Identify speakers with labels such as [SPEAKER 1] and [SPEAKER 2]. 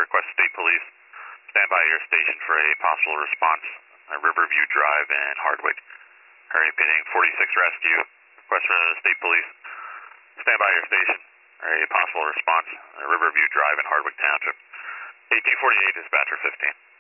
[SPEAKER 1] request state police. Stand by your station for a possible response. Riverview Drive in Hardwick. Hurry pitting 46 rescue. Request for the state police. Stand by your station. A possible response. Riverview Drive in Hardwick Township. 1848, dispatcher 15.